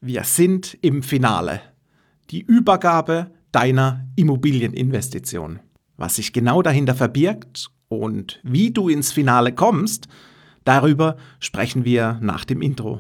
Wir sind im Finale. Die Übergabe deiner Immobilieninvestition. Was sich genau dahinter verbirgt und wie du ins Finale kommst, darüber sprechen wir nach dem Intro.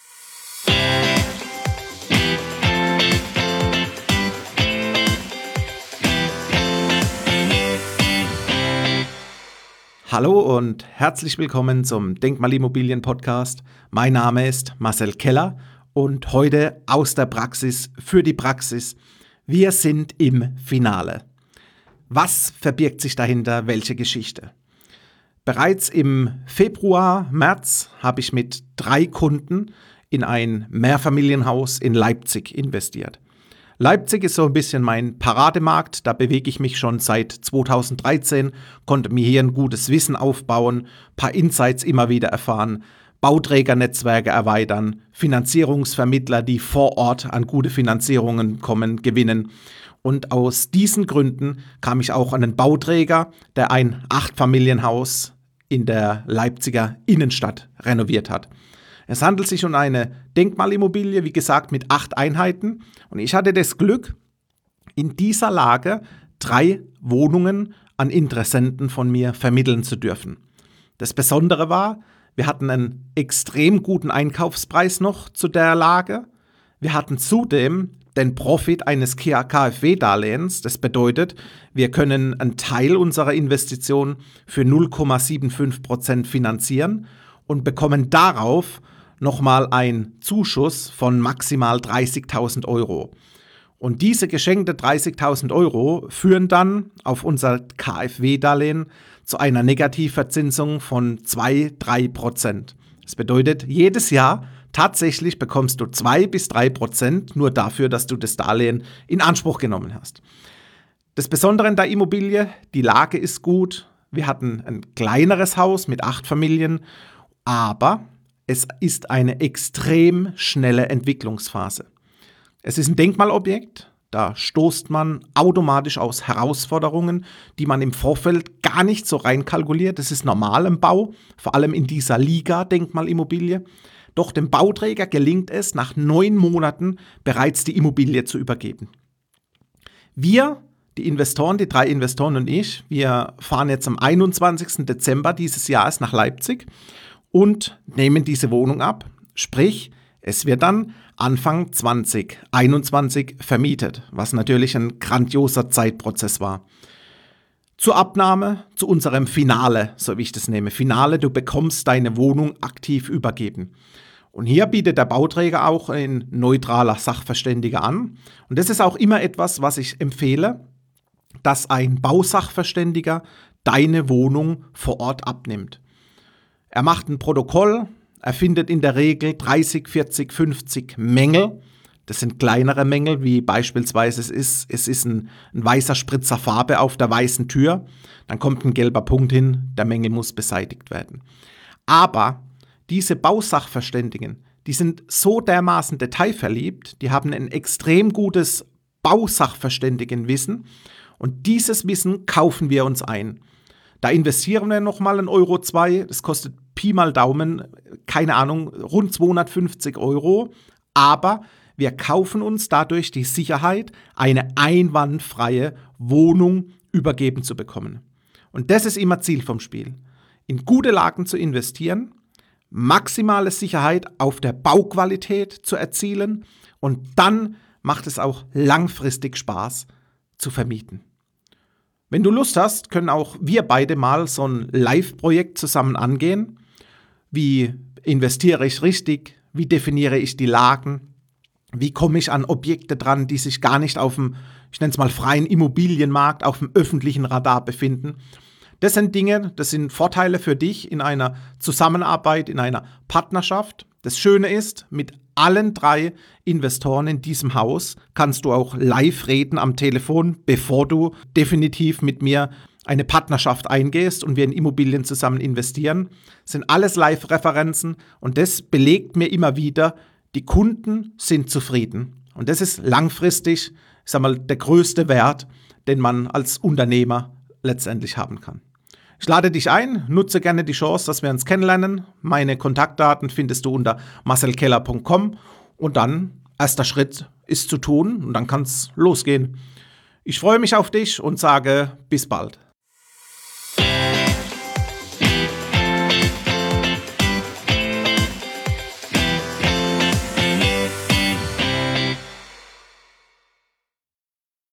Hallo und herzlich willkommen zum Denkmalimmobilien-Podcast. Mein Name ist Marcel Keller und heute aus der Praxis für die Praxis. Wir sind im Finale. Was verbirgt sich dahinter? Welche Geschichte? Bereits im Februar, März habe ich mit 3 Kunden in ein Mehrfamilienhaus in Leipzig investiert. Leipzig ist so ein bisschen mein Parademarkt, da bewege ich mich schon seit 2013, konnte mir hier ein gutes Wissen aufbauen, paar Insights immer wieder erfahren, Bauträgernetzwerke erweitern, Finanzierungsvermittler, die vor Ort an gute Finanzierungen kommen, gewinnen. Und aus diesen Gründen kam ich auch an einen Bauträger, der ein 8-Familienhaus in der Leipziger Innenstadt renoviert hat. Es handelt sich um eine Denkmalimmobilie, wie gesagt, mit 8 Einheiten. Und ich hatte das Glück, in dieser Lage 3 Wohnungen an Interessenten von mir vermitteln zu dürfen. Das Besondere war, wir hatten einen extrem guten Einkaufspreis noch zu der Lage. Wir hatten zudem den Profit eines KfW-Darlehens. Das bedeutet, wir können einen Teil unserer Investition für 0,75% finanzieren und bekommen darauf nochmal einen Zuschuss von maximal 30.000 Euro. Und diese geschenkte 30.000 Euro führen dann auf unser KfW-Darlehen zu einer Negativverzinsung von 2-3%. Das bedeutet, jedes Jahr tatsächlich bekommst du 2-3% nur dafür, dass du das Darlehen in Anspruch genommen hast. Das Besondere in der Immobilie, die Lage ist gut. Wir hatten ein kleineres Haus mit 8 Familien, aber es ist eine extrem schnelle Entwicklungsphase. Es ist ein Denkmalobjekt, da stoßt man automatisch aus Herausforderungen, die man im Vorfeld gar nicht so reinkalkuliert. Das ist normal im Bau, vor allem in dieser Liga Denkmalimmobilie. Doch dem Bauträger gelingt es, nach 9 Monaten bereits die Immobilie zu übergeben. Wir, die Investoren, die 3 Investoren und ich, wir fahren jetzt am 21. Dezember dieses Jahres nach Leipzig und nehmen diese Wohnung ab. Sprich, es wird dann Anfang 2021 vermietet, was natürlich ein grandioser Zeitprozess war. Zur Abnahme, zu unserem Finale, so wie ich das nehme. Finale, du bekommst deine Wohnung aktiv übergeben. Und hier bietet der Bauträger auch ein neutraler Sachverständiger an. Und das ist auch immer etwas, was ich empfehle, dass ein Bausachverständiger deine Wohnung vor Ort abnimmt. Er macht ein Protokoll, er findet in der Regel 30, 40, 50 Mängel. Das sind kleinere Mängel, wie beispielsweise es ist ein weißer Spritzer Farbe auf der weißen Tür. Dann kommt ein gelber Punkt hin, der Mängel muss beseitigt werden. Aber diese Bausachverständigen, die sind so dermaßen detailverliebt, die haben ein extrem gutes Bausachverständigenwissen und dieses Wissen kaufen wir uns ein. Da investieren wir nochmal 1,2 Euro, das kostet Pi mal Daumen, keine Ahnung, rund 250 Euro, aber wir kaufen uns dadurch die Sicherheit, eine einwandfreie Wohnung übergeben zu bekommen. Und das ist immer Ziel vom Spiel. In gute Lagen zu investieren, maximale Sicherheit auf der Bauqualität zu erzielen und dann macht es auch langfristig Spaß zu vermieten. Wenn du Lust hast, können auch wir beide mal so ein Live-Projekt zusammen angehen. Wie investiere ich richtig? Wie definiere ich die Lagen? Wie komme ich an Objekte dran, die sich gar nicht auf dem, ich nenne es mal freien Immobilienmarkt, auf dem öffentlichen Radar befinden? Das sind Dinge, das sind Vorteile für dich in einer Zusammenarbeit, in einer Partnerschaft. Das Schöne ist, mit allen 3 Investoren in diesem Haus kannst du auch live reden am Telefon, bevor du definitiv mit mir eine Partnerschaft eingehst und wir in Immobilien zusammen investieren. Das sind alles Live-Referenzen und das belegt mir immer wieder, die Kunden sind zufrieden. Und das ist langfristig, ich sag mal, der größte Wert, den man als Unternehmer letztendlich haben kann. Ich lade dich ein, nutze gerne die Chance, dass wir uns kennenlernen. Meine Kontaktdaten findest du unter marcelkeller.com und dann erster Schritt ist zu tun und dann kann es losgehen. Ich freue mich auf dich und sage bis bald.